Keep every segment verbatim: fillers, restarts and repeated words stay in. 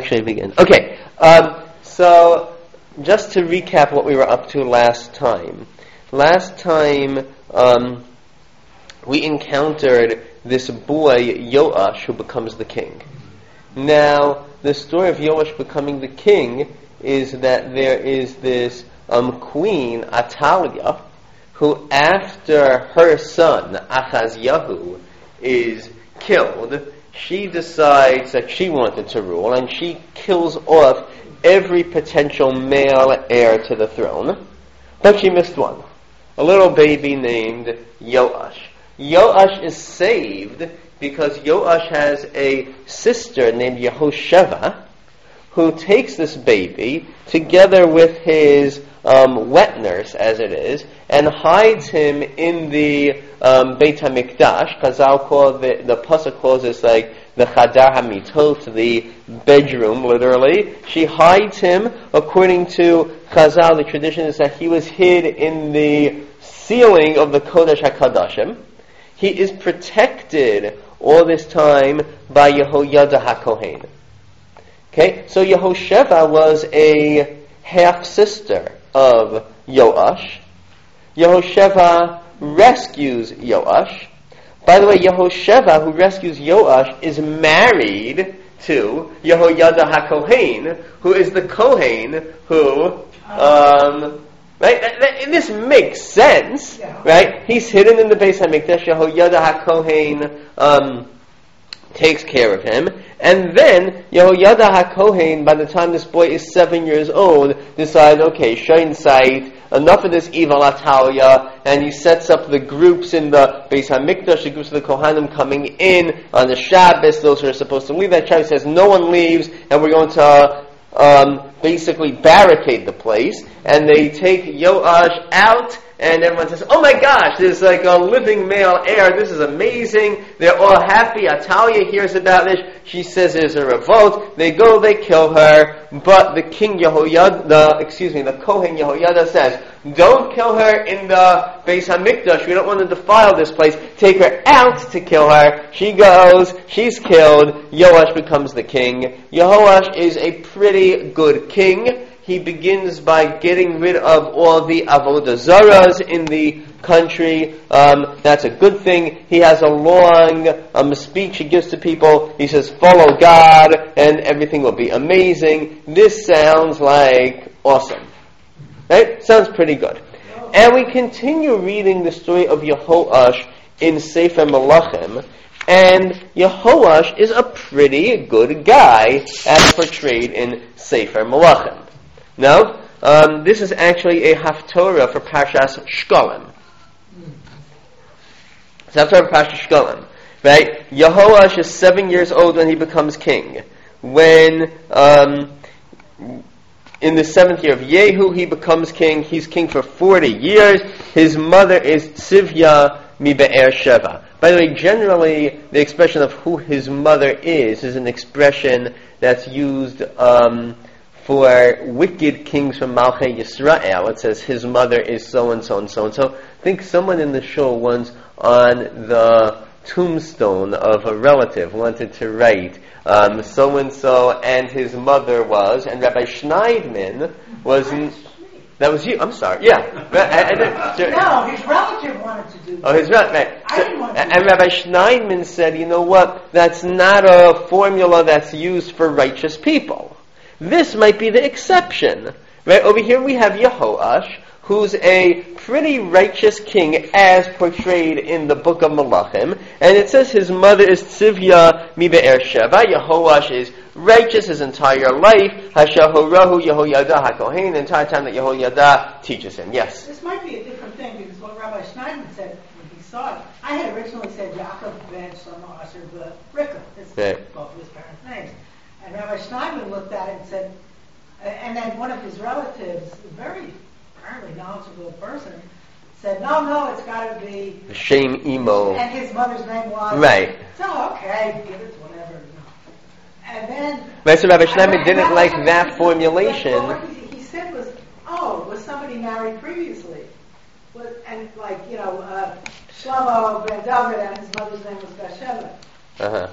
actually begin? Okay, um, so just to recap what we were up to last time. Last time um, we encountered this boy, Yoash, who becomes the king. Now, the story of Yoash becoming the king is that there is this um, queen, Atalia, who after her son, Achaziyahu, is killed, she decides that she wanted to rule, and she kills off every potential male heir to the throne. But she missed one. A little baby named Yoash. Yoash is saved because Yoash has a sister named Yehosheva who takes this baby together with his um, wet nurse, as it is, and hides him in the um, Beit HaMikdash. Chazal call the, the pasuk calls this like the Chadar HaMitot, the bedroom, literally. She hides him. According to Chazal, the tradition is that he was hid in the ceiling of the Kodesh HaKadoshim. He is protected all this time by Yehoyada HaKohen. Okay, so Yehosheva was a half-sister of Yoash. Yehosheva rescues Yoash. By the way, Yehosheva, who rescues Yoash, is married to Yehoyada HaKohen, who is the Kohen who, um, right? That, that, this makes sense, right? He's hidden in the Beis HaMikdash. Yehoyada HaKohen um, takes care of him. And then Yehoyada HaKohen, by the time this boy is seven years old, decides, okay, Shein Sait, enough of this evil Atalia, and he sets up the groups in the Beis HaMikdash, the groups of the Kohanim coming in on the Shabbos, those who are supposed to leave that Shabbos, says no one leaves, and we're going to um, basically barricade the place, and they take Yoash out, and everyone says, oh my gosh, there's like a living male heir, this is amazing, they're all happy, Atalia hears about this, she says there's a revolt, they go, they kill her, but the king Yehoyada, excuse me, the Kohen Yehoyada says, don't kill her in the Beis HaMikdash, we don't want to defile this place, take her out to kill her, she goes, she's killed, Yoash becomes the king. Yehoash is a pretty good king. He begins by getting rid of all the avodah zaras in the country. Um, that's a good thing. He has a long um, speech he gives to people. He says, follow God, and everything will be amazing. This sounds like awesome. Right? Sounds pretty good. And we continue reading the story of Yehoash in Sefer Melachim, and Yehoash is a pretty good guy as portrayed in Sefer Melachim. No, um, this is actually a haftorah for Parshas Shkolim. It's a haftorah for Parshas Shkolim, right? Yehoash is seven years old when he becomes king. When, um, in the seventh year of Yehu, he becomes king. He's king for forty years. His mother is Tzivya mi Be'er Sheva. By the way, generally, the expression of who his mother is is an expression that's used um, for wicked kings from Malchei Yisrael. It says his mother is so-and-so and so-and-so. I think someone in the show once on the tombstone of a relative wanted to write um, so-and-so and his mother was, and Rabbi Schneidman was... In, that was you. I'm sorry. Yeah. And, and, so, no, his relative wanted to do that. Oh, his relative. Right. I didn't want to and do and Rabbi Schneidman said, you know what? That's not a formula that's used for righteous people. This might be the exception. Right? Over here we have Yehoash, who's a pretty righteous king as portrayed in the book of Melachim. And it says his mother is Tzivya mi Be'er Sheva. Yehoash is righteous his entire life. Hashahorahu Yehoyada HaKohen, the entire time that Yehoyada teaches him. Yes? This might be a different thing, because what Rabbi Schneidman said when he saw it, I had originally said Yaakov ben Shlomo Asher B'Rika. This is right. both of his parents' names. And Rabbi Schneidman looked at it and said, and then one of his relatives, a very apparently knowledgeable person, said, no, no, it's got to be... Shem Imo. And his mother's name was... Right. So, okay, give it to whatever. And then... Right, so Rabbi Schneidman didn't like that formulation. What he said was, oh, was somebody married previously? Was, and like, you know, uh, Shlomo ben David and his mother's name was Bathsheba. Uh-huh.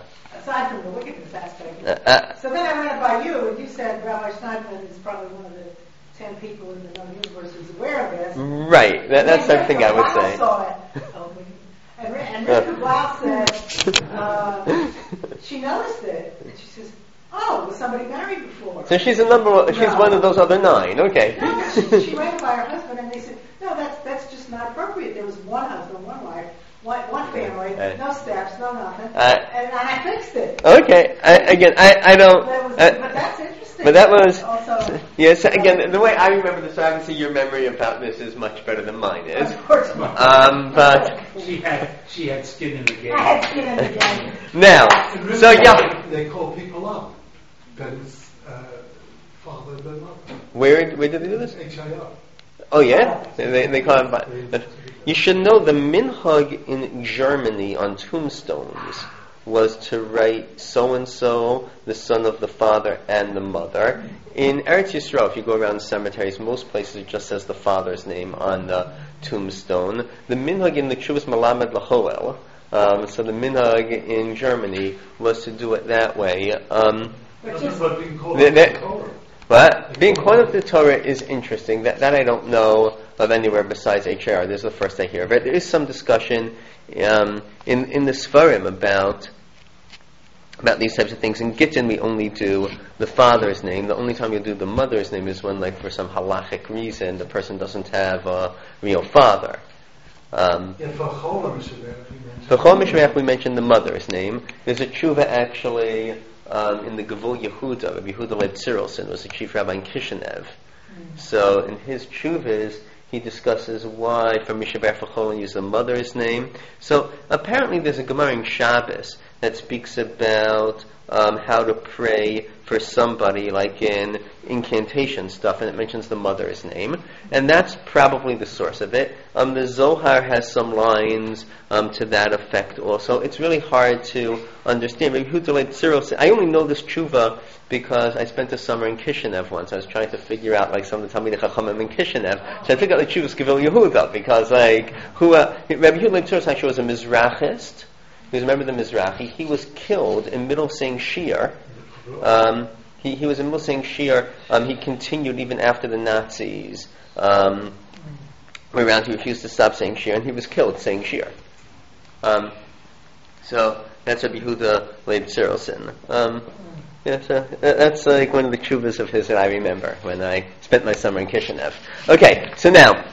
aside from the wickedness aspect. Uh, uh, So then I ran it by you, and you said Rabbi Steinman is probably one of the ten people in the known universe who's aware of this. right. That, that's everything I would Blau say. saw it. Oh, and, and Rivka Blau said uh, she noticed it, and she says, "Oh, was somebody married before?" So she's a number. One, she's No. one of those other nine. Okay. No, but she, she ran it by her husband, and they said, "No, that's that's just not appropriate. There was one husband, one wife, one, one family, Uh, no steps, no nothing." Uh, and, and I fixed it. Okay. I, again, I, I don't. That was, uh, but that's interesting. But that was, also. yes, again, the way I remember this, obviously your memory about this is much better than mine is. Of course. Um, but, She had she had skin in the game. I had skin in the game. now, And really, so yeah, they call people up. Ben's uh, father, Ben mother. where, where did they do this? H I R. Oh yeah? They, they call it, by- but you should know the minhag in Germany on tombstones was to write so-and-so, the son of the father and the mother. In Eretz Yisrael, if you go around cemeteries, most places it just says the father's name on the tombstone. The minhag in the Chuvas Malamed Lachoel, um, so the minhag in Germany was to do it that way. Um, But just, But being called The- up the- to Torah. but being called up to the Torah is interesting. That that I don't know of anywhere besides H R. This is the first I hear of it. There is some discussion um, in in the Sfarim about about these types of things. In Gittin, we only do the father's name. The only time you do the mother's name is when, like, for some halachic reason, the person doesn't have a real father. Um, Yeah, for Cholam Shabbat, we mentioned. for Chol Mishmeach, we mentioned the mother's name. There's a tshuva actually um, in the Gevul Yehuda. Rabbi Yehuda Leib Tzirelson was the chief rabbi in Kishinev. So in his tshuvas, he discusses why for Mishaber for Chol use the mother's name. So apparently there's a Gemara in Shabbos that speaks about um, how to pray for somebody, like in incantation stuff, and it mentions the mother's name, and that's probably the source of it. Um, the Zohar has some lines um, to that effect also. It's really hard to understand. Rabbi Yehuda Leib Tzirelson, I only know this tshuva because I spent a summer in Kishinev once. I was trying to figure out, like, some of the Talmidei Chachamim in Kishinev, so I figured out the tshuva's Gevil Yehuda, because, like, who, uh, Rabbi Yehuda Leib Tzirelson actually was a Mizrachist. You remember the Mizrahi? He was killed in middle saying Shir. Um, he, he was in middle saying Shir. Um, he continued even after the Nazis um, were around. He refused to stop saying Shir, and he was killed saying Shir. Um, so that's Rabbi Yehuda Leib Tzirelson. Um, yeah, so that's like one of the tshuvas of his that I remember when I spent my summer in Kishinev. Okay, so now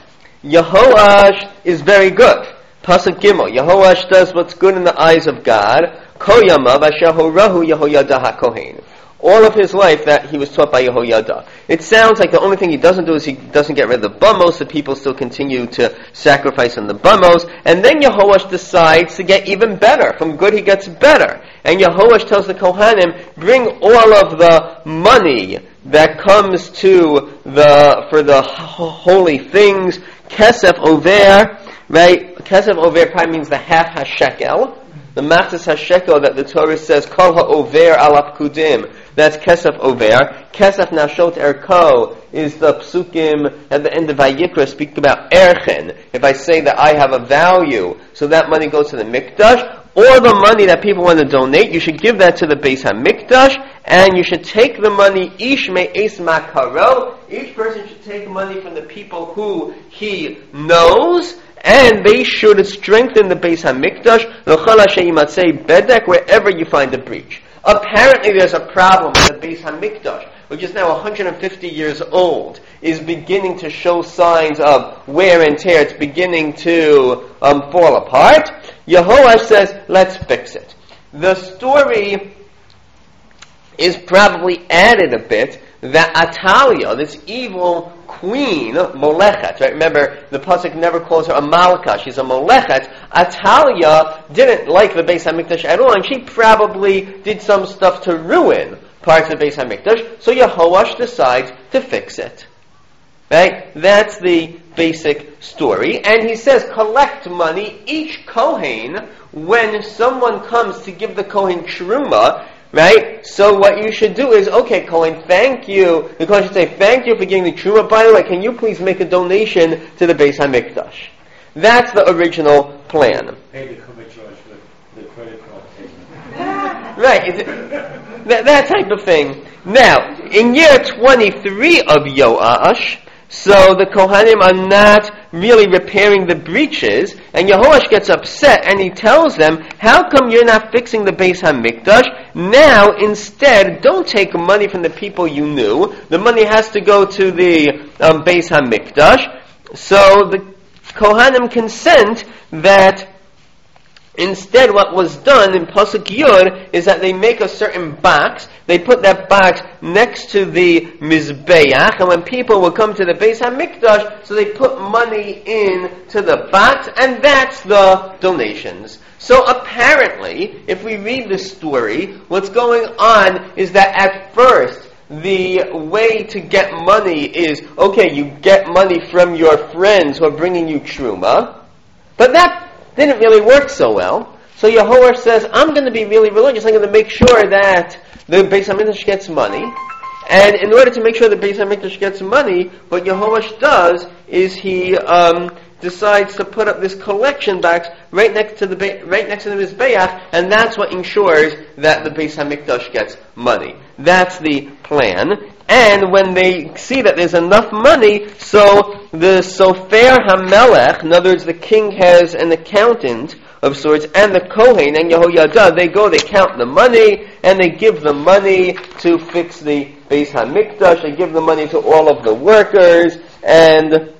Yehoash is very good. Pasuk Gimel, Yehoash does what's good in the eyes of God. Koyamav asher horahu Yehoyada HaKohen. All of his life that he was taught by Yehoyada. It sounds like the only thing he doesn't do is he doesn't get rid of the bumos. The people still continue to sacrifice on the bumos. And then Yehoash decides to get even better. From good he gets better. And Yehoash tells the Kohanim, bring all of the money that comes to the, for the ho- holy things, Kesef Over, right? Kesef Over probably means the half hashekel. The Machzis hashekel that the Torah says, Kol ha'over al apkudim. That's Kesef Over. Kesef Nashot Erko is the psukim at the end of Vayikra speak about Erchen. If I say that I have a value, so that money goes to the Mikdash, or the money that people want to donate, you should give that to the Beis HaMikdash, and you should take the money, Ish me'es makaro, each person should take money from the people who he knows, and they should strengthen the Beis HaMikdash, l'chol asher yimatzei bedek, wherever you find a breach. Apparently there's a problem with the Beis HaMikdash, which is now one hundred fifty years old, is beginning to show signs of wear and tear. It's beginning to um, fall apart. Yehoash says, let's fix it. The story is probably added a bit that Atalia, this evil queen, Molechet, right? Remember, the pasuk never calls her a Malka, she's a Molechet. Atalia didn't like the Beis HaMikdash at all, and she probably did some stuff to ruin parts of the Beis HaMikdash, so Yehoash decides to fix it. Right? That's the basic story. And he says, collect money, each Kohen, when someone comes to give the Kohen Truma, right? So what you should do is, okay, Kohen, thank you. The Kohen should say, thank you for giving the Truma. By the way, can you please make a donation to the Beis HaMikdash? That's the original plan. Pay the cover charge for the credit card payment. Right, is it, that, that type of thing. Now, in year twenty-three of Yoash, so the Kohanim are not really repairing the breaches, and Yehoash gets upset and he tells them, how come you're not fixing the Beis HaMikdash? Now, instead, don't take money from the people you knew. The money has to go to the um, Beis HaMikdash. So the Kohanim consent that instead what was done in Pasuk Yud is that they make a certain box, they put that box next to the Mizbeach, and when people will come to the Beis HaMikdash, so they put money in to the box, and that's the donations. So apparently, if we read this story, what's going on is that at first, the way to get money is, okay, you get money from your friends who are bringing you truma, but that didn't really work so well. So Yehoash says, I'm going to be really religious. I'm going to make sure that the Beis HaMikdash gets money. And in order to make sure the Beis HaMikdash gets money, what Yehoash does is he um, decides to put up this collection box right next to the Be- right next to the Mizbeach, and that's what ensures that the Beis HaMikdash gets money. That's the plan. And when they see that there's enough money, so the Sofer HaMelech, in other words, the king has an accountant of sorts, and the Kohen and Yehoyada, they go, they count the money, and they give the money to fix the Beis HaMikdash, they give the money to all of the workers, and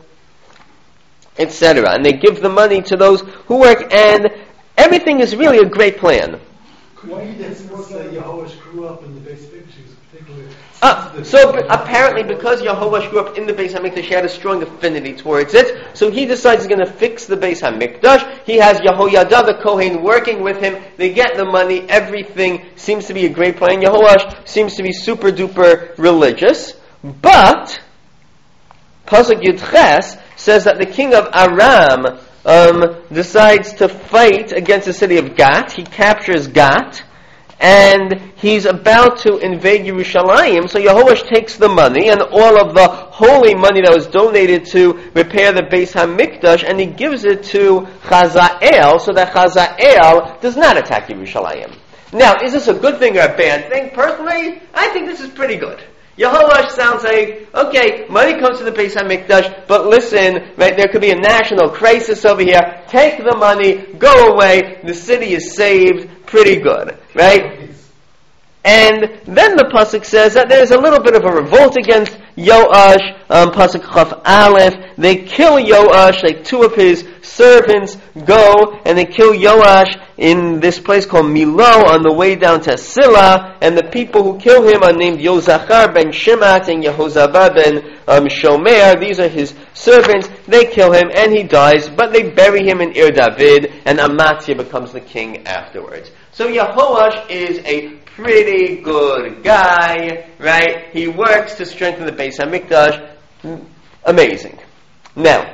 et cetera. And they give the money to those who work, and everything is really a great plan. Why did Yehoash grew up in the Beis HaMikdash? Particularly Uh, so b- apparently because Yehoash grew up in the Beis HaMikdash, he had a strong affinity towards it. So he decides he's going to fix the Beis HaMikdash. He has Yehoyada the Kohen working with him. They get the money. Everything seems to be a great plan. Yehoash seems to be super duper religious. But Pasuk Yud Ches says that the king of Aram um, decides to fight against the city of Gat. He captures Gat. And he's about to invade Yerushalayim, so Yehoash takes the money and all of the holy money that was donated to repair the Beis HaMikdash, and he gives it to Chazael, so that Chazael does not attack Yerushalayim. Now, is this a good thing or a bad thing? Personally, I think this is pretty good. Yehoash sounds like, okay, money comes to the Beis HaMikdash, but listen, right, there could be a national crisis over here. Take the money, go away, the city is saved. Pretty good, right? And then the pasuk says that there's a little bit of a revolt against Yoash. Um, pasuk Chaf Aleph. They kill Yoash. Like two of his servants go and they kill Yoash in this place called Milo on the way down to Silla. And the people who kill him are named Yozachar ben Shimat and Yehozabad ben um, Shomer. These are his servants. They kill him and he dies, but they bury him in Ir David, and Amatzia becomes the king afterwards. So Yehoash is a pretty good guy, right? He works to strengthen the Beis HaMikdash. Amazing. Now,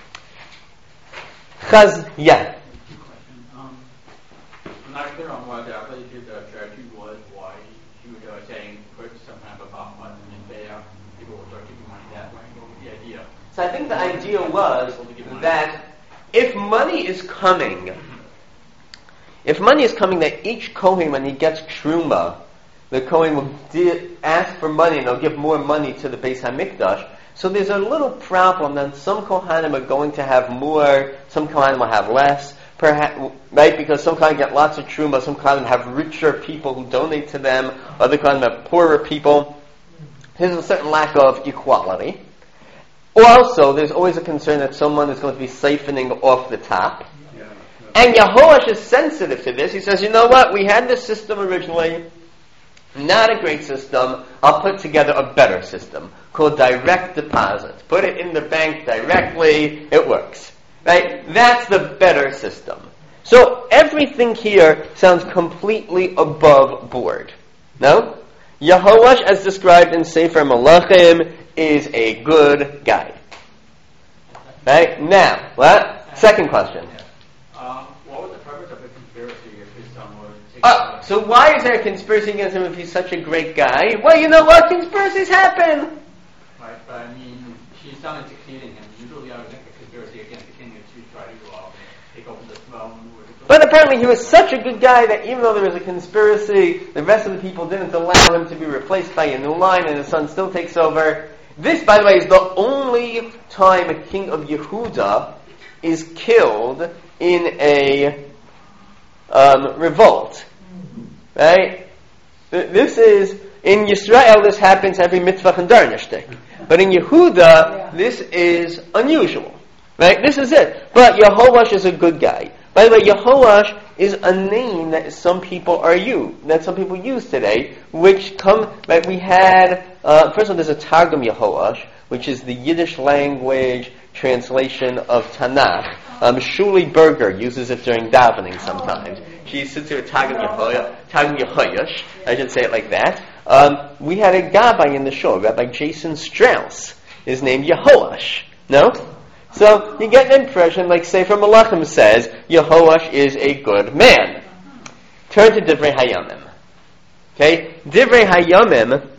Chaz, yeah. Um, I'm not clear on what the application strategy was, why you were uh, saying put some kind of a bomb button in there, people will start giving money that way. What was the idea? So I think the idea was that if money is coming, if money is coming, that each Kohen, when he gets Truma, the Kohen will di- ask for money and they'll give more money to the Beis HaMikdash. So there's a little problem that some Kohanim are going to have more, some Kohanim will have less, perhaps, right? Because some Kohanim get lots of Truma, some Kohanim have richer people who donate to them, other Kohanim have poorer people. There's a certain lack of equality. Also, there's always a concern that someone is going to be siphoning off the top. And Yehoash is sensitive to this. He says, you know what? We had this system originally. Not a great system. I'll put together a better system called direct deposit. Put it in the bank directly. It works. Right? That's the better system. So everything here sounds completely above board. No? Yehoash, as described in Sefer Malachim, is a good guy. Right? Now, what? Second question. Um, what was the purpose of the conspiracy if his son was taken Uh, so why is there a conspiracy against him if he's such a great guy? Well, you know what? Conspiracies happen. Right, but I mean, his son is succeeding him. Usually I would think a conspiracy against the king is to try to uh, take over the throne or to But apparently he was such a good guy that even though there was a conspiracy, the rest of the people didn't allow him to be replaced by a new line, and his son still takes over. This, by the way, is the only time a king of Yehuda is killed in a um, revolt. Right? This is, in Yisrael, this happens every mitzvah and darnishtik. But in Yehuda, yeah. this is unusual. Right? This is it. But Yehoash is a good guy. By the way, Yehoash is a name that some people are use, that some people use today, which come, like we had, uh, first of all, there's a Targum Yehoash, which is the Yiddish language translation of Tanakh. Um, Shuli Berger uses it during davening sometimes. She sits here with Targum Yehoash, Targum Yehoash, I should say it like that. Um, we had a Gabbai in the show, Rabbi Jason Strauss, is named Yehoash. No? So, you get an impression, like Sefer Malachim says, Yehoash is a good man. Turn to Divrei Hayamim. Okay? Divrei Hayamim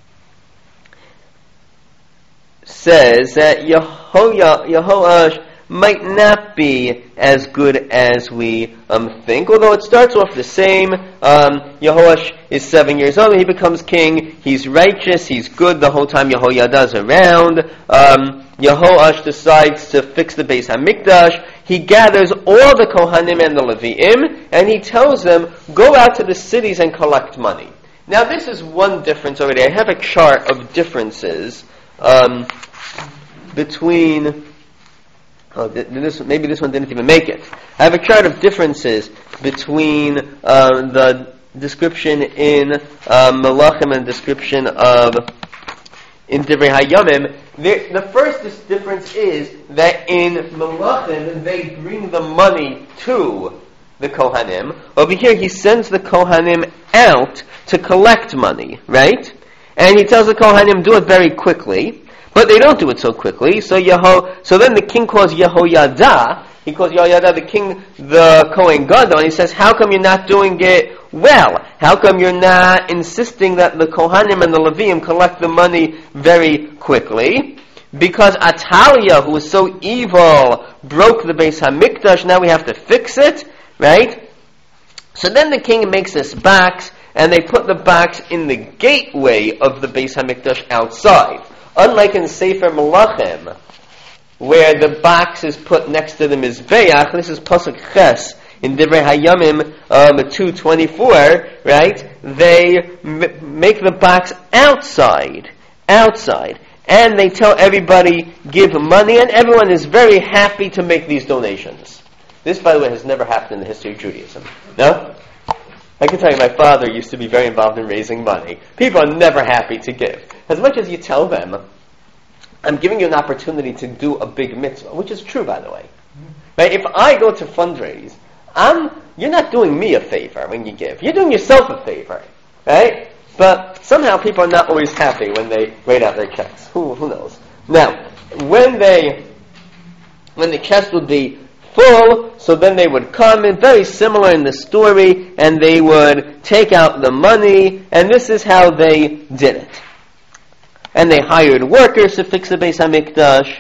says that Yehoya, Yehoash might not be as good as we um, think, although it starts off the same. Um, Yehoash is seven years old, he becomes king, he's righteous, he's good the whole time Yehoyada's around. Um, Yehoash decides to fix the Beis HaMikdash. He gathers all the Kohanim and the Levi'im, and he tells them, go out to the cities and collect money. Now this is one difference already. I have a chart of differences um, between... Oh, this, maybe this one didn't even make it. I have a chart of differences between uh, the description in uh, Malachim and description of in Divrei Hayamim. The, the first dis- difference is that in Malachim they bring the money to the Kohanim. Over here he sends the Kohanim out to collect money, right? And he tells the Kohanim, do it very quickly. But they don't do it so quickly. So Yeho, so then the king calls Yehoyada. He calls Yehoyada the king, the Kohen Gadol, and he says, how come you're not doing it well? How come you're not insisting that the Kohanim and the Leviim collect the money very quickly? Because Atalia, who was so evil, broke the Beis HaMikdash, now we have to fix it, right? So then the king makes this box, and they put the box in the gateway of the Beis HaMikdash outside. Unlike in Sefer Malachim, where the box is put next to the Mizbeach, this is Pasuk Ches in Divrei Hayamim um, two twenty-four, right? They m- make the box outside, outside, and they tell everybody, give money, and everyone is very happy to make these donations. This, by the way, has never happened in the history of Judaism. No? I can tell you my father used to be very involved in raising money. People are never happy to give. As much as you tell them, I'm giving you an opportunity to do a big mitzvah, which is true, by the way. Right? If I go to fundraise, I'm, you're not doing me a favor when you give. You're doing yourself a favor. Right? But somehow people are not always happy when they write out their checks. Who, who knows? Now, when they, when the chest would be full, so then they would come in, very similar in the story, and they would take out the money, and this is how they did it. And they hired workers to fix the Beis HaMikdash,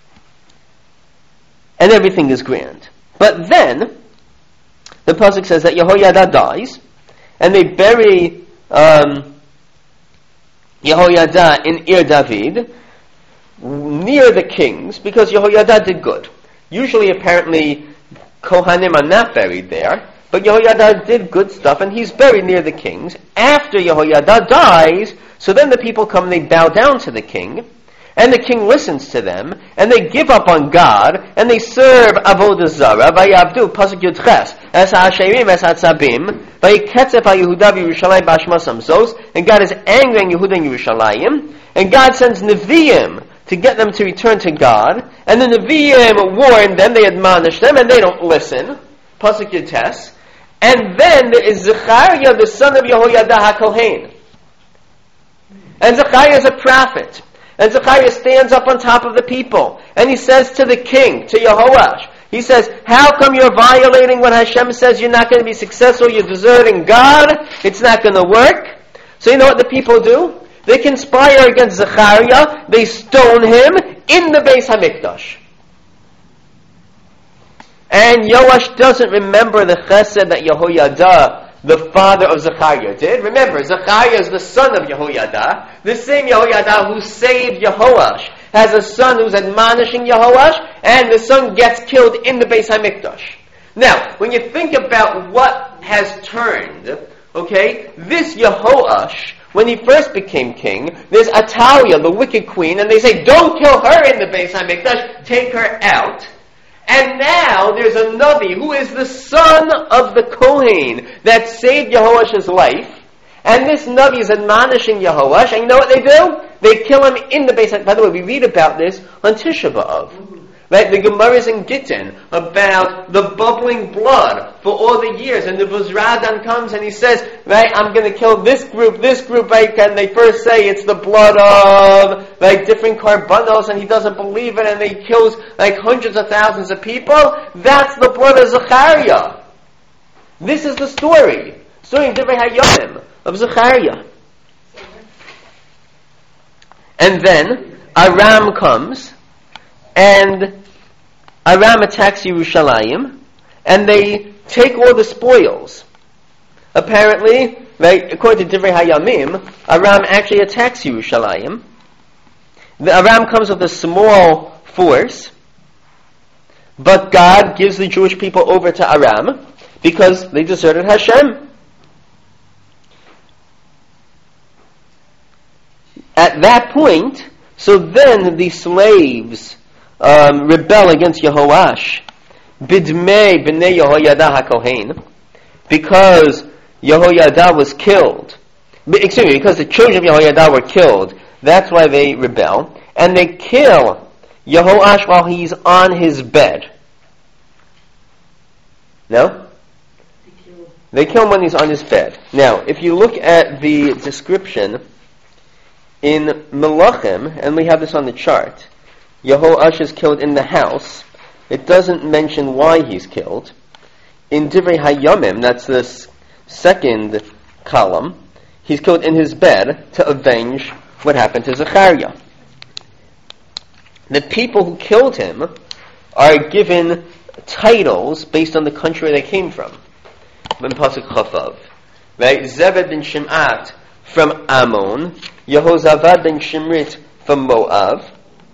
and everything is grand. But then, the pasuk says that Yehoyada dies, and they bury um, Yehoyada in Ir David, near the kings, because Yehoyada did good. Usually, apparently, Kohanim are not buried there, but Yehoyada did good stuff, and he's buried near the kings. After Yehoyada dies, so then the people come and they bow down to the king, and the king listens to them, and they give up on God, and they serve Avodah Zarah, Vayavdu, Pasuk Yud Ches, Es HaSherim, Es HaTzabim, Vayiketzef HaYehuda v'Yerushalayim B'Ashmas Hamzos, and God is angry on Yehuda and Yerushalayim, and God sends Nevi'im to get them to return to God, and the Nevi'im warn them, they admonish them, and they don't listen. Pasuk Yud Tes. And then there is Zechariah, the son of Yehoyada HaKohen. And Zechariah is a prophet. And Zechariah stands up on top of the people, and he says to the king, to Yehoash, he says, how come you're violating what Hashem says you're not going to be successful, you're deserting God, it's not going to work? So you know what the people do? They conspire against Zechariah, they stone him in the Beis HaMikdash. And Yoash doesn't remember the chesed that Yehoyada, the father of Zechariah, did. Remember, Zechariah is the son of Yehoyada. The same Yehoyada who saved Yehoash has a son who's admonishing Yehoash, and the son gets killed in the Beis HaMikdash. Now, when you think about what has turned, okay, this Yehoash, when he first became king, there's Atalia, the wicked queen, and they say, don't kill her in the Beis HaMikdash, take her out. And now there's a Navi who is the son of the Kohen that saved Yehoash's life. And this Navi is admonishing Yehoash. And you know what they do? They kill him in the Beis HaMikdash. By the way, we read about this on Tisha B'Av. Right? The Gemara is in Gittin about the bubbling blood for all the years. And the Buzradan comes and he says, right, I'm going to kill this group, this group, right? And they first say it's the blood of, like, different karbanos, and he doesn't believe it, and he kills, like, hundreds of thousands of people. That's the blood of Zechariah. This is the story. Story in Divrei Hayamim of Zechariah. And then Aram comes, and Aram attacks Yerushalayim, and they take all the spoils. Apparently, right, according to Divrei Hayamim, Aram actually attacks Yerushalayim. The Aram comes with a small force, but God gives the Jewish people over to Aram because they deserted Hashem. At that point, so then the slaves Um, rebel against Yehoash, bidmei b'nei Yehoyada HaKohen, because Yehoyada was killed. Excuse me, because the children of Yehoyada were killed. That's why they rebel, and they kill Yehoash while he's on his bed. No? They kill. They kill him when he's on his bed. Now, if you look at the description in Melachim, and we have this on the chart, Yehoash is killed in the house. It doesn't mention why he's killed. In Divrei Hayamim, that's the second column, he's killed in his bed to avenge what happened to Zechariah. The people who killed him are given titles based on the country they came from. In Pasuk Chavav, right? Zebed ben Shim'at from Ammon, Yehozavad ben Shimrit from Moab.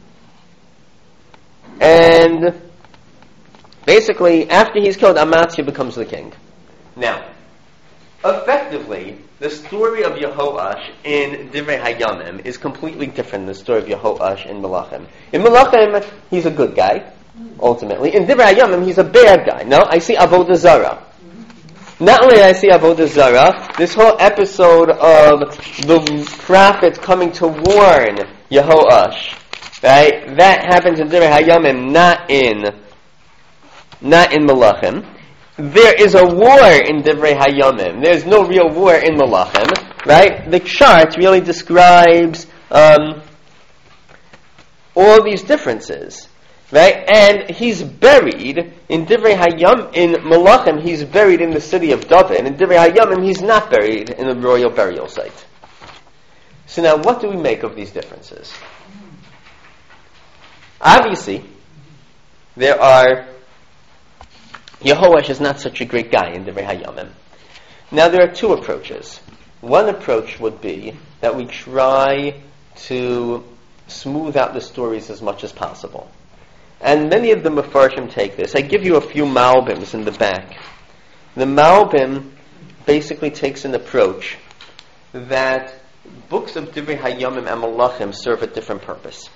And basically, after he's killed, Amaziah becomes the king. Now, effectively, the story of Yehoash in Divrei Hayamim is completely different than the story of Yehoash in Melachim. In Melachim, he's a good guy, ultimately. In Divrei Hayamim, he's a bad guy. No, I see Avodah Zarah. Not only do I see Avodah Zarah, this whole episode of the prophets coming to warn Yehoash, right? That happens in Divrei Hayamim, not in, not in Melachim. There is a war in Divrei Hayamim. There's no real war in Melachim, right? The chart really describes um, all these differences, right? And he's buried in Divrei Hayamim. In Melachim, he's buried in the city of David. In Divrei Hayamim, he's not buried in the royal burial site. So now, what do we make of these differences? Obviously, there are, Yehoash is not such a great guy in Divrei Hayamim. Now there are two approaches. One approach would be that we try to smooth out the stories as much as possible. And many of the Mefarshim take this. I give you a few Malbims in the back. The Malbim basically takes an approach that books of Divrei Hayamim and Melachim serve a different purpose.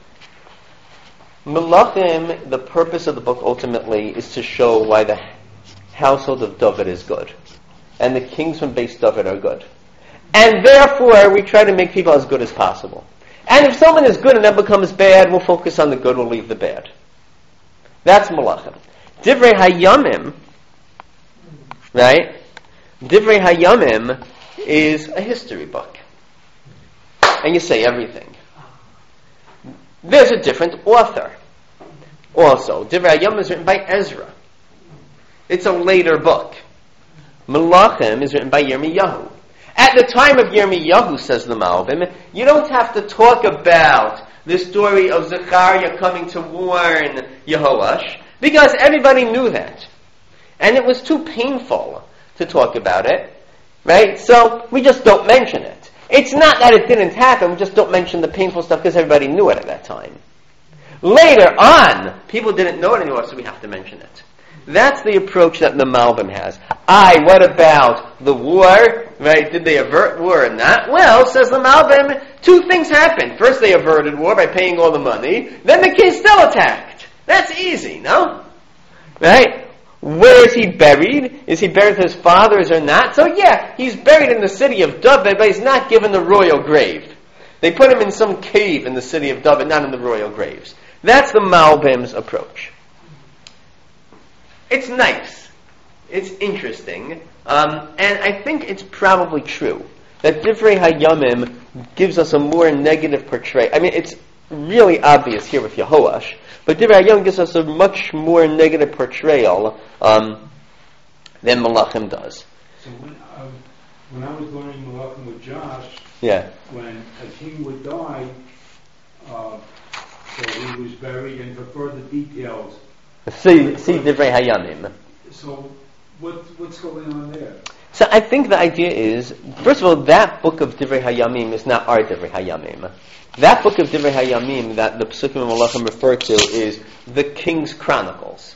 Melachim, the purpose of the book ultimately is to show why the household of David is good. And the kings from Beis David are good. And therefore, we try to make people as good as possible. And if someone is good and then becomes bad, we'll focus on the good, we'll leave the bad. That's Melachim. Divrei Hayamim, right? Divrei Hayamim is a history book. And you say everything. There's a different author. Also, Divrei Hayamim is written by Ezra. It's a later book. Melachim is written by Yirmiyahu. At the time of Yirmiyahu, says the Malbim, you don't have to talk about the story of Zechariah coming to warn Yehoash, Because everybody knew that. And it was too painful to talk about it, right? So we just don't mention it. It's not that it didn't happen, we just don't mention the painful stuff because everybody knew it at that time. Later on, people didn't know it anymore, so we have to mention it. That's the approach that the Malbim has. Aye, what about the war? Right? Did they avert war or not? Well, says the Malbim, two things happened. First they averted war by paying all the money, then the king still attacked. That's easy, no? Right? Where is he buried? Is he buried with his fathers or not? So yeah, he's buried in the city of David, but he's not given the royal grave. They put him in some cave in the city of David, not in the royal graves. That's the Malbim's approach. It's nice. It's interesting. Um, and I think it's probably true that Divrei Hayamim gives us a more negative portrayal. I mean, it's really obvious here with Yehoash, but Divrei Hayamim gives us a much more negative portrayal um, than Malachim does. So when, um, when I was learning Malachim with Josh, yeah. when a king would die, uh, so he was buried, and for further details. See, see Divrei Hayamim. So what, what's going on there? So I think the idea is, first of all, that book of Divrei Hayamim is not our Divrei Hayamim. That book of Divrei Hayamim that the Pesukim and Malachim refer to is the King's Chronicles.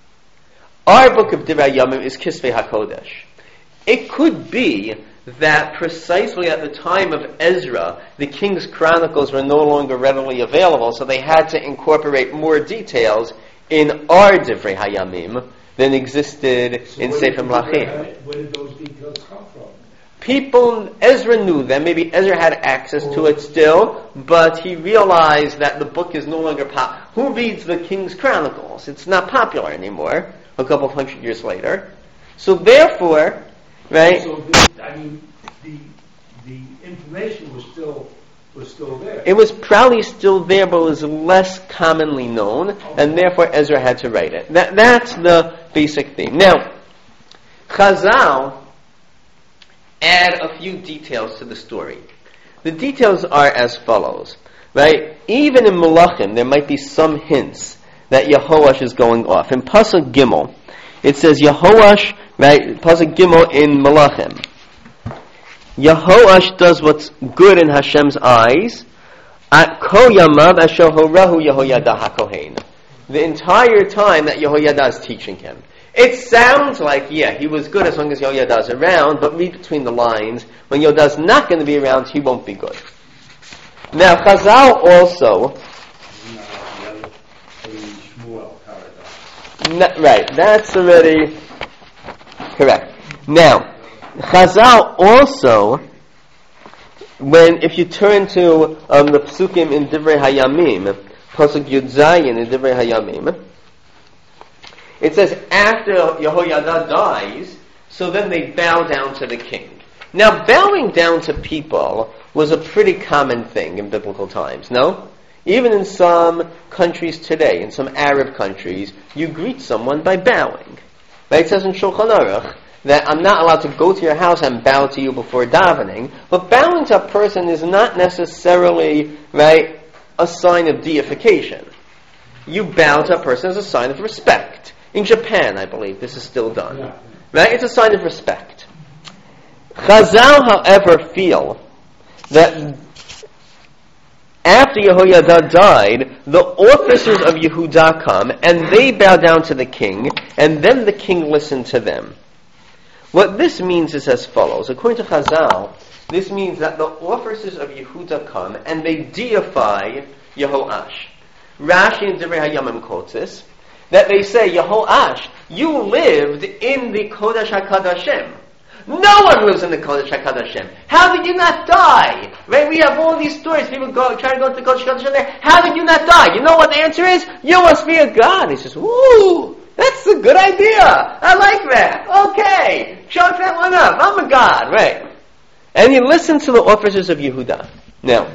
Our book of Divrei Hayamim is Kisvei HaKodesh. It could be that precisely at the time of Ezra, the King's Chronicles were no longer readily available, so they had to incorporate more details in our Divrei Hayamim than existed so in where Sefer did Melachim. Divrei- Where did those details come from? People, Ezra knew them, maybe Ezra had access to it still, but he realized that the book is no longer popular. Who reads the King's Chronicles? It's not popular anymore, a couple of hundred years later. So therefore, right? So the, I mean, the the information was still was still there. It was probably still there, but was less commonly known, and therefore Ezra had to write it. That, that's the basic theme. Now, Chazal add a few details to the story. The details are as follows, right? Even in Malachim, there might be some hints that Yehoash is going off. In Pasuk Gimel, it says Yehoash, right? Pasuk Gimel in Malachim. Yehoash does what's good in Hashem's eyes. At Ko Yamav Asher Horahu Yehoyada HaKohen. The entire time that Yehoyada is teaching him. It sounds like, yeah, he was good as long as Yehoyada is around, but read between the lines. When Yehoyada is not going to be around, he won't be good. Now, Chazal also... N- right, that's already correct. Now, Chazal also, when if you turn to um, the Psukim in Divrei Hayamim, Pasuk Yud Zayin in Divrei Hayamim, it says after Yehoyada dies, so then they bow down to the king. Now, bowing down to people was a pretty common thing in biblical times, no? Even in some countries today, in some Arab countries, you greet someone by bowing. Right? It says in Shulchan Aruch that I'm not allowed to go to your house and bow to you before davening, but bowing to a person is not necessarily, right, a sign of deification. You bow to a person as a sign of respect. In Japan, I believe, this is still done. Yeah. Right? It's a sign of respect. Chazal, however, feel that after Yehoyada died, the officers of Yehuda come, and they bow down to the king, and then the king listened to them. What this means is as follows. According to Chazal, this means that the officers of Yehuda come, and they deify Yehoash. Rashi in Divrei Hayamim quotes this, that they say, Yehoash, you lived in the Kodesh HaKadashim. No one lives in the Kodesh HaKadashim. How did you not die? Right? We have all these stories. People go try to go to the Kodesh HaKadashim there. How did you not die? You know what the answer is? You must be a god. He says, woo, that's a good idea. I like that. Okay. Chalk that one up. I'm a god. Right. And you listen to the officers of Yehuda. Now,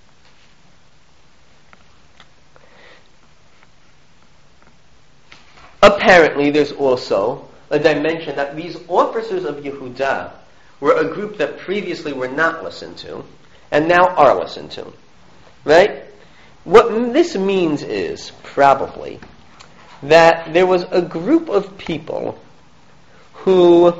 apparently there's also a dimension that these officers of Yehuda were a group that previously were not listened to, and now are listened to. Right? What this means is, probably, that there was a group of people who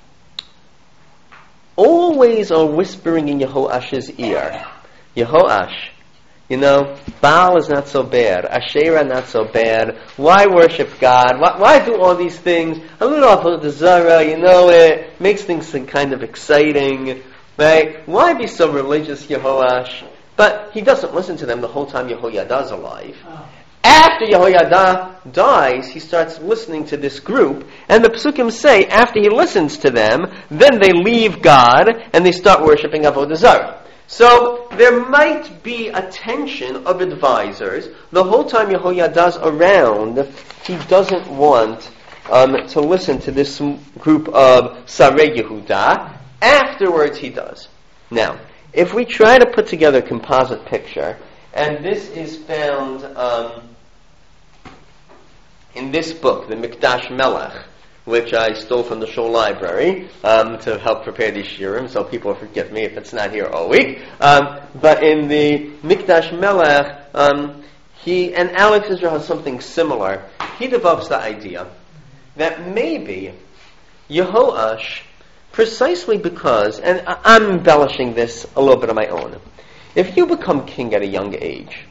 always are whispering in Yehoash's ear. Yehoash, you know, Baal is not so bad, Asherah not so bad, why worship God, why, why do all these things, a little avodah zarah, you know, it makes things kind of exciting, right? Why be so religious, Yehoash? But he doesn't listen to them the whole time Yehoyada is alive. Oh. After Yehoyada dies, he starts listening to this group, and the Psukim say, after he listens to them, then they leave God, and they start worshipping Avodah Zarah. So, there might be a tension of advisors. The whole time Yehoyada's around, he doesn't want um, to listen to this group of Sarei Yehuda. Afterwards, he does. Now, if we try to put together a composite picture, and this is found um, in this book, the Mikdash Melech, which I stole from the Shul Library um, to help prepare these shiurim, so people forgive me if it's not here all week. Um, but in the Mikdash Melech, um, he and Alex Israel has something similar. He develops the idea that maybe Yehoash, precisely because, and I'm embellishing this a little bit of my own, if you become king at a young age,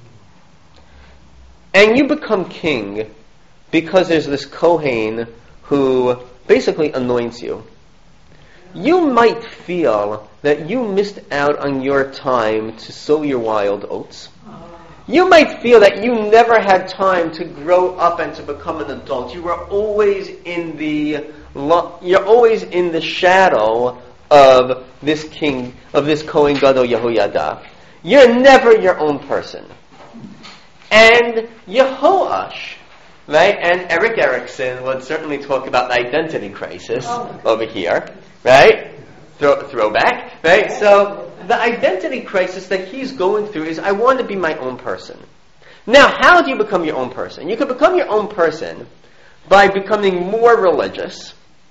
and you become king because there's this Kohen who basically anoints you, you might feel that you missed out on your time to sow your wild oats. You might feel that you never had time to grow up and to become an adult. You were always in the you're always in the shadow of this king, of this Kohen Gadol Yehoyada. You're never your own person. And Yehoash, right, and Eric Erickson would certainly talk about the identity crisis oh. over here, right? Throw, throwback, right? So the identity crisis that he's going through is, I want to be my own person. Now, how do you become your own person? You can become your own person by becoming more religious,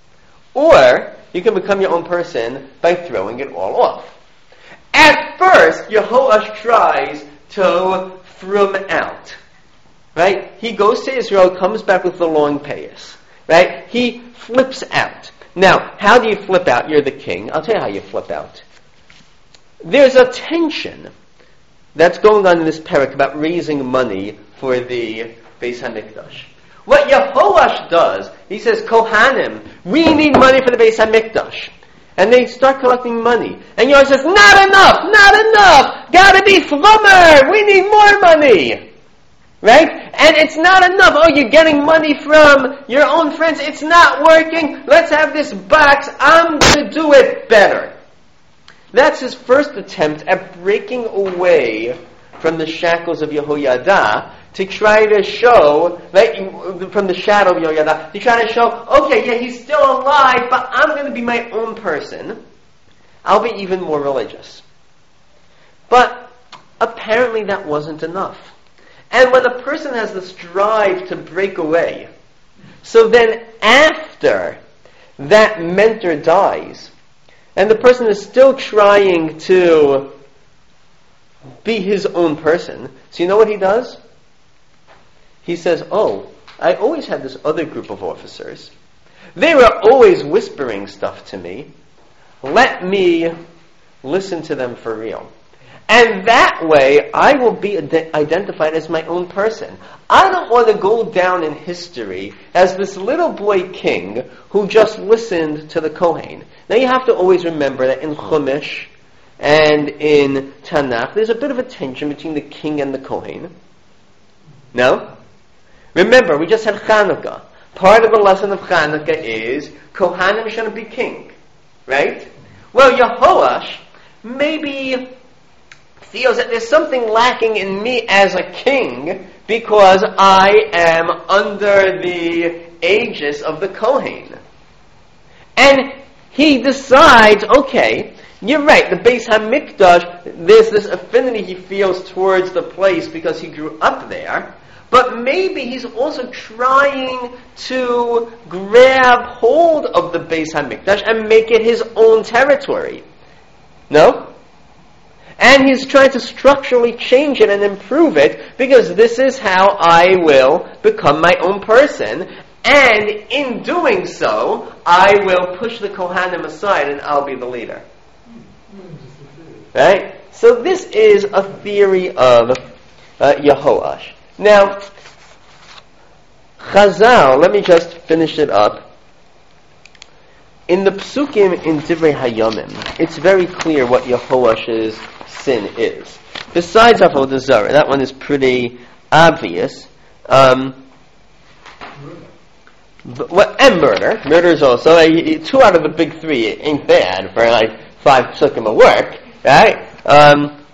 or you can become your own person by throwing it all off. At first, Yehoash tries to frum out. Right? He goes to Israel, comes back with the long payas. Right? He flips out. Now, how do you flip out? You're the king. I'll tell you how you flip out. There's a tension that's going on in this parak about raising money for the Beis HaMikdash. What Yehoash does, he says, Kohanim, we need money for the Beis HaMikdash. And they start collecting money. And Yehoash says, not enough, not enough, gotta be flummer, we need more money. Right? And it's not enough. Oh, you're getting money from your own friends. It's not working. Let's have this box. I'm going to do it better. That's his first attempt at breaking away from the shackles of Yehoyada to try to show, right, from the shadow of Yehoyada, to try to show, okay, yeah, he's still alive, but I'm going to be my own person. I'll be even more religious. But apparently that wasn't enough. And when a person has this drive to break away, so then after that mentor dies, and the person is still trying to be his own person, so you know what he does? He says, oh, I always had this other group of officers. They were always whispering stuff to me. Let me listen to them for real. And that way, I will be ad- identified as my own person. I don't want to go down in history as this little boy king who just listened to the Kohen. Now you have to always remember that in Chumash and in Tanakh, there's a bit of a tension between the king and the Kohen. No? Remember, we just had Chanukah. Part of the lesson of Chanukah is Kohanim shouldn't be king. Right? Well, Yehoash maybe feels that there's something lacking in me as a king because I am under the aegis of the Kohen. And he decides, okay, you're right, the Beis HaMikdash, there's this affinity he feels towards the place because he grew up there, but maybe he's also trying to grab hold of the Beis HaMikdash and make it his own territory. No? And he's trying to structurally change it and improve it, because this is how I will become my own person. And in doing so, I will push the Kohanim aside and I'll be the leader. Right? So this is a theory of uh, Yehoash. Now, Chazal, let me just finish it up. In the Psukim in Divrei Hayomim, it's very clear what Yehoash's sin is. Besides Avodah Zarah, that one is pretty obvious. Um, but, well, and murder. Murder is also, uh, two out of the big three ain't bad for like five Psukim of work, right? Um,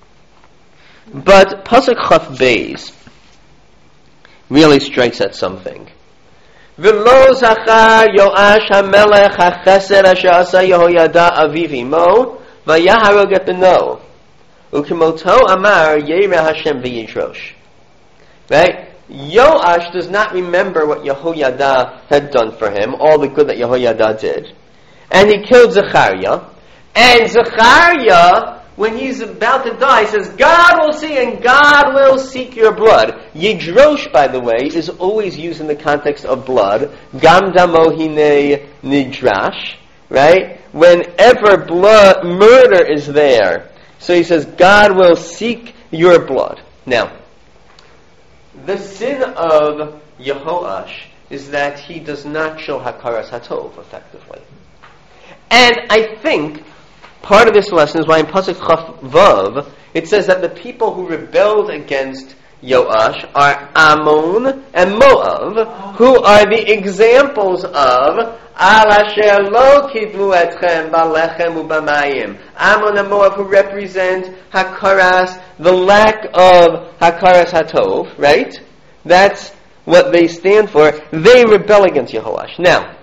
but Pasuk Chaf Beis really strikes at something. V'lo zachar Yoash hamelech hachesed asher asa Yehoyada aviv imo vayaharog et beno ukimoto amar Yireh Hashem v'yidrosh. Right? Yoash does not remember what Yehoyada had done for him, all the good that Yehoyada did, and he killed Zechariah. And Zechariah, when he's about to die, says, God will see and God will seek your blood. Yidrosh, by the way, is always used in the context of blood. Gam damo hine nidrash, right? Whenever blood, murder is there. So he says, God will seek your blood. Now, the sin of Yehoash is that he does not show Hakaras Hatov effectively. And I think part of this lesson is why in Pasuk Chaf Vav it says that the people who rebelled against Yoash are Ammon and Moab, who are the examples of Al asher lo kidvu etchem balechem ubamayim. Ammon and Moab, who represent Hakaras, the lack of Hakaras Hatov, right? That's what they stand for. They rebel against Yehoash. Now,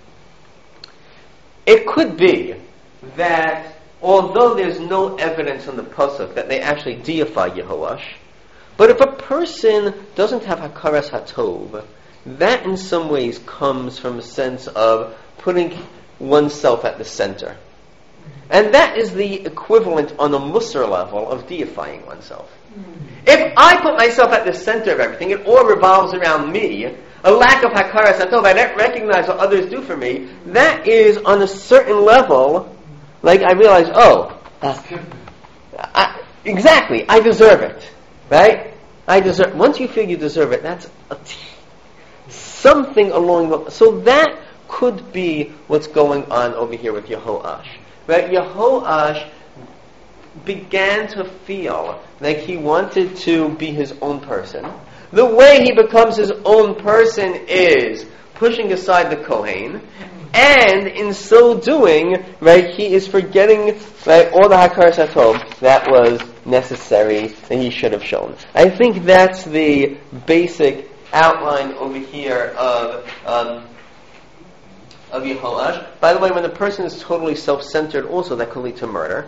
it could be that although there's no evidence on the Pasuk that they actually deify Yehoash, but if a person doesn't have Hakaras Hatov, that in some ways comes from a sense of putting oneself at the center. And that is the equivalent on a Musar level of deifying oneself. If I put myself at the center of everything, it all revolves around me, a lack of Hakaras Hatov, I don't recognize what others do for me, that is on a certain level, like I realize, oh, uh, I, exactly, I deserve it, right? I deserve. Once you feel you deserve it, that's a t- something along the. So that could be what's going on over here with Yehoash, right? Yehoash began to feel like he wanted to be his own person. The way he becomes his own person is pushing aside the Kohen, and in so doing, right, he is forgetting, right, all the Hakaras Hatov that was necessary that he should have shown. I think that's the basic outline over here of um, of Yehoash. By the way, when a person is totally self-centered, also that could lead to murder.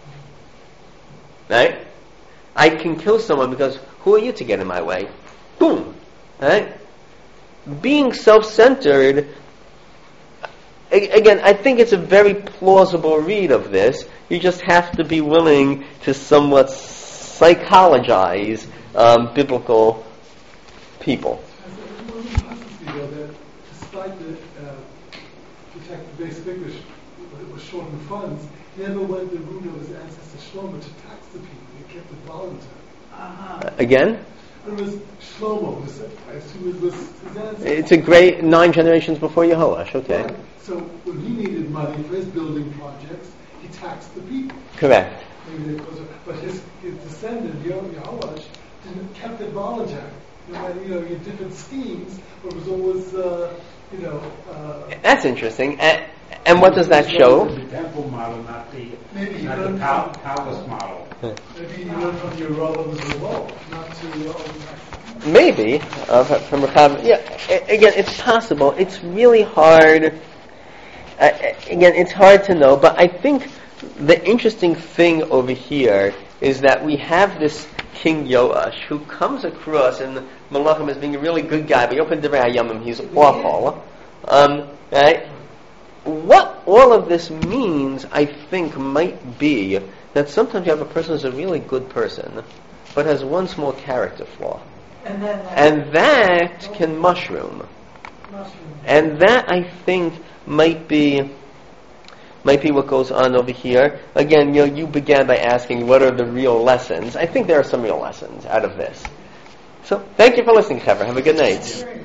Right? I can kill someone because who are you to get in my way? Boom. Right? Being self-centered, again, I think it's a very plausible read of this. You just have to be willing to somewhat psychologize um, biblical people. Despite the uh, protect the basic English was short in funds, he never went the route of his ancestor Shlomo to tax the people. He kept it voluntary. Uh-huh. Again? It was Shlomo. Was, I assume it was his ancestor. It's a great nine generations before Yehoash. Okay. Right. So when he needed money for his building projects, he taxed the people. Correct. Maybe because of, but his, his descendant, Yehoash, didn't kept it voluntary. You know, you know, you had different schemes, but it was always, uh, you know. Uh, That's interesting. And, and what does that show? The temple model, not the, maybe not you the pal- palace model. Maybe you learned from your relatives as well, not to your own. Maybe uh, from Rechav. Yeah. a- Again, it's possible. It's really hard. Uh, again, it's hard to know. But I think the interesting thing over here is that we have this King Yoash who comes across in Malachim as being a really good guy, but you open Divrei Hayamim, he's awful. Um, right? What all of this means, I think, might be that sometimes you have a person who's a really good person, but has one small character flaw. And then that And that can mushroom. mushroom. And that, I think, might be might be what goes on over here. Again, you know, you began by asking what are the real lessons. I think there are some real lessons out of this. So, thank you for listening, Trevor. Have a good night.